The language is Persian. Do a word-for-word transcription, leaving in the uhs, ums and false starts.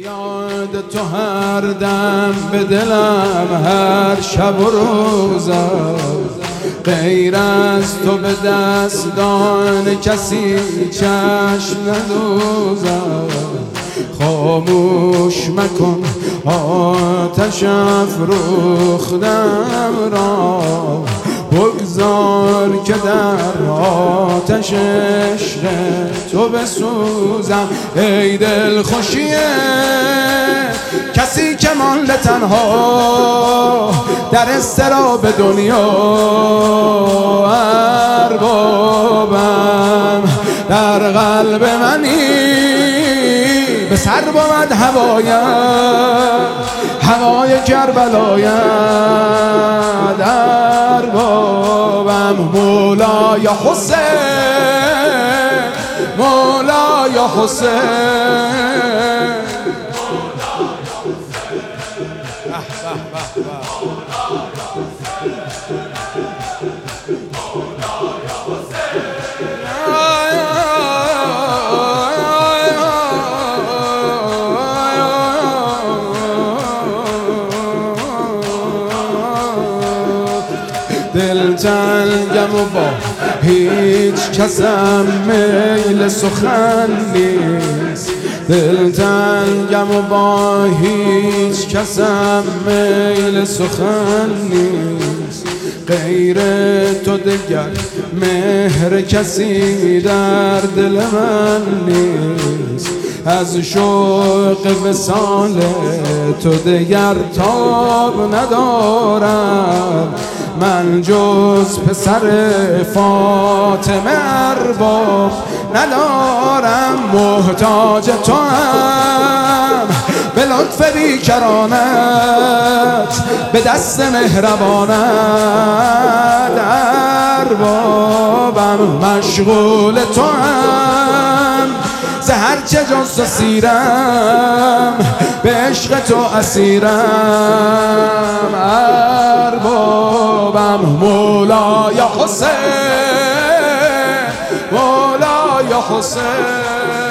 یاد تو هر دم به دلم هر شب و روزم، غیر از تو به دستان کسی چشم ندوزم. خاموش مکن آتش افروختم را، بگذار که در آتش عشق تو بسوزم. ای دل خوشیه کسی که مانده تنها در اضطراب دنیا، اربابم در قلب منی به سر بود هوایم، هوای کربلایم. اربابم مولای حسین، مولای حسین. دل تنگم و با هیچ کسم میل سخن نیست، دل تنگم و با هیچ کسم میل سخن نیست. غیر تو دگر مهر کسی در دل من نیست. از شوق وصال تو دگر تاب ندارم، من جز پسر فاطمه ارباب ندارم. محتاج تو هم به لطف بیکرانت، به دست مهربانت. اربابم مشغول تو هم ز هرچه جز تو سیرم، به عشق تو اسیرم. اربابم مولای حسین، مولای حسین.